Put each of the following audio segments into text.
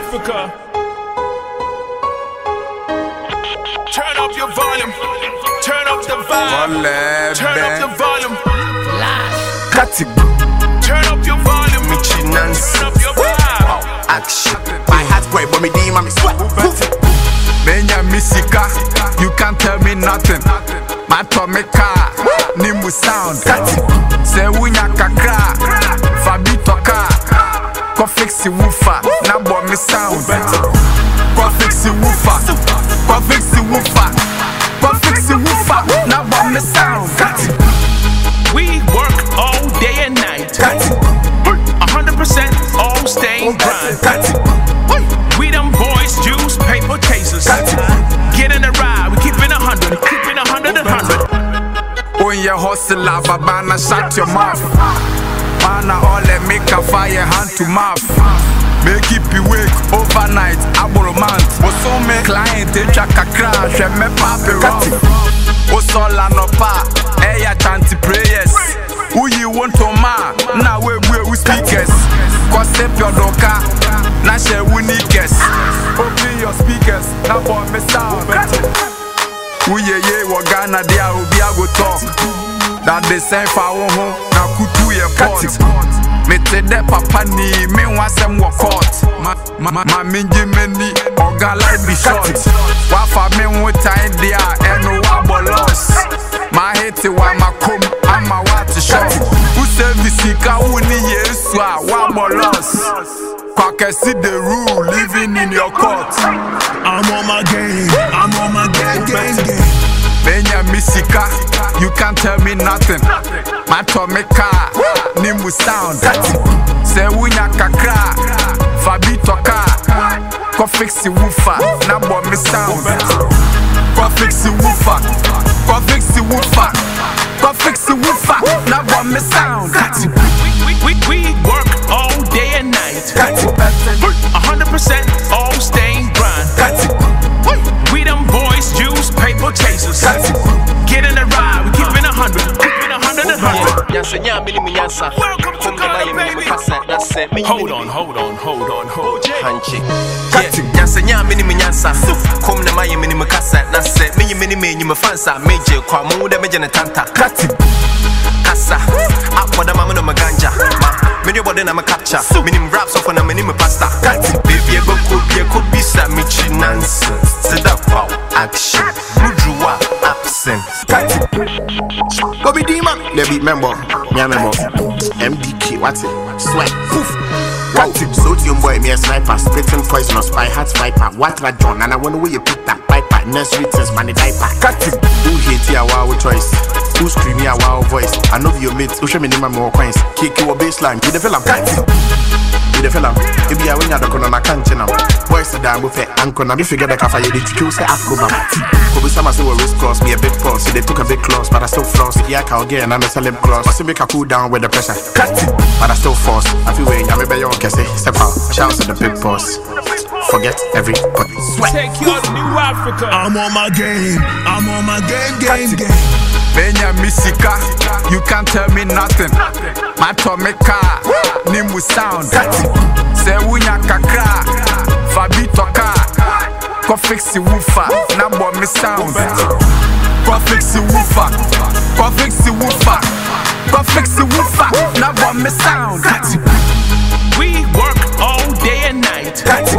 Africa. Turn up your volume. Turn up the vibe. Turn up the volume. Cut it. Turn up your volume. Turn up your vibe. Action. My heart boy, but me D, mommy sweat. Benya Misika, you can't tell me nothing. My tummy car, Nimu sound. Cut it. Say Wunya Kakra, Fabito car. Go fix the woofer, now boy me sound. Go fix the woofer, go fix the woofer, go fix the woofer, now boy me sound. Cut it. We work all day and night. 100% all staying grind. We them boys, Jews, paper chasers. Get in the ride, we keeping 100, keeping 100 and 100. When you hustle, Babana, shut your mouth. Mana all that make a fire hand to mouth. Make it be wake overnight, aboro month. Oso me client, they track a crash, and me papi rough. Oso la no pa, eya chanty prayers. Who you want to ma? Now we speakers. Cause step your doka, na share uniquest. Open your speakers, now boy me sound. Who ye Ghana dia obi a go talk. That they say for home, na kutu ye pot. Me te de papa ni, me want some work out. Ma minji meni, organ life be short. Wafa me want time dia, and no wabo loss. Ma hate wa ma come, I'm a water shot. Who service ka uni yeswa, wabo loss. Kwake see the rule, living in your court. I'm on my game, I'm on my game. Benya Misika, you can't tell me nothing. My tummy car, Nimu sound. Say Wunya Kakra, Fabito car. Go fix the woofer, now boy me sound. Go fix the woofer, go fix the woofer, go fix the woofer, now boy me sound. We work all day and night. 100% all staying grind. We them boys, Jews, paper chasers. Get in the ride, we keeping 100, keeping 100 and 100. Welcome to Ghana, baby. Hold on. Handshake. Yansa nya minimum yansa. Come na my minimum kasa. Na se me minimum fansa. Major kwa mu da meje na tanta. Kasa. Akwa mama no maganja. Me no body na ma capture. Minimum raps off na minimum pasta. Baby e could be sa me nonsense. Seda wow action. Mudruwa absent. Go be D man. They beat member. Me member. MDK what's it? Swag. Poof. Wow. Sodium boy, me a sniper, spitting poisonous spy hat viper. What la John, and I wonder where you put that piper. Nursery test, money diaper. Cut it. Who hate ya wow choice? Who scream ya wow voice? I know your mates, who show me name more coins. Kick your baseline, you the film. You the film. If you are when you're the corner, I can't channel. Boys are down with it, uncle. Now if you get the cafe, you kill say Afro. Kobe Sama say wrist cross, me a bit cross. So they took a big cross, but I still floss. Yeah, I'll get another celeb cross. But make a cool down with the pressure. Cut it. But I still force. I feel when I'm a young say, step out. Shouts to the big boss. Forget everybody. Sweat. Take you to New Africa. I'm on my game, I'm on my game. Benya Misika, you can't tell me nothing. My tummy car, Nimu sound. Say Wunya Kakra, Fabito car. Go fix the woofer, now boy me sound. Go fix the woofer, go fix the woofer, go fix the woofer, now boy me sound. We work all day and night.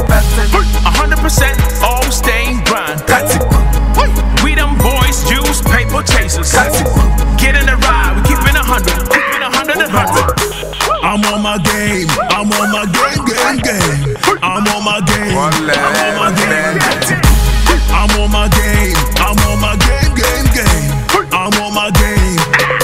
100% all staying grind. We them boys, Jews, paper chasers. Get in the ride, we keeping 100, keeping 100 and 100. I'm on my game, I'm on my game. I'm on my game, I'm on my game. I'm on my game, I'm on my game. I'm on my game.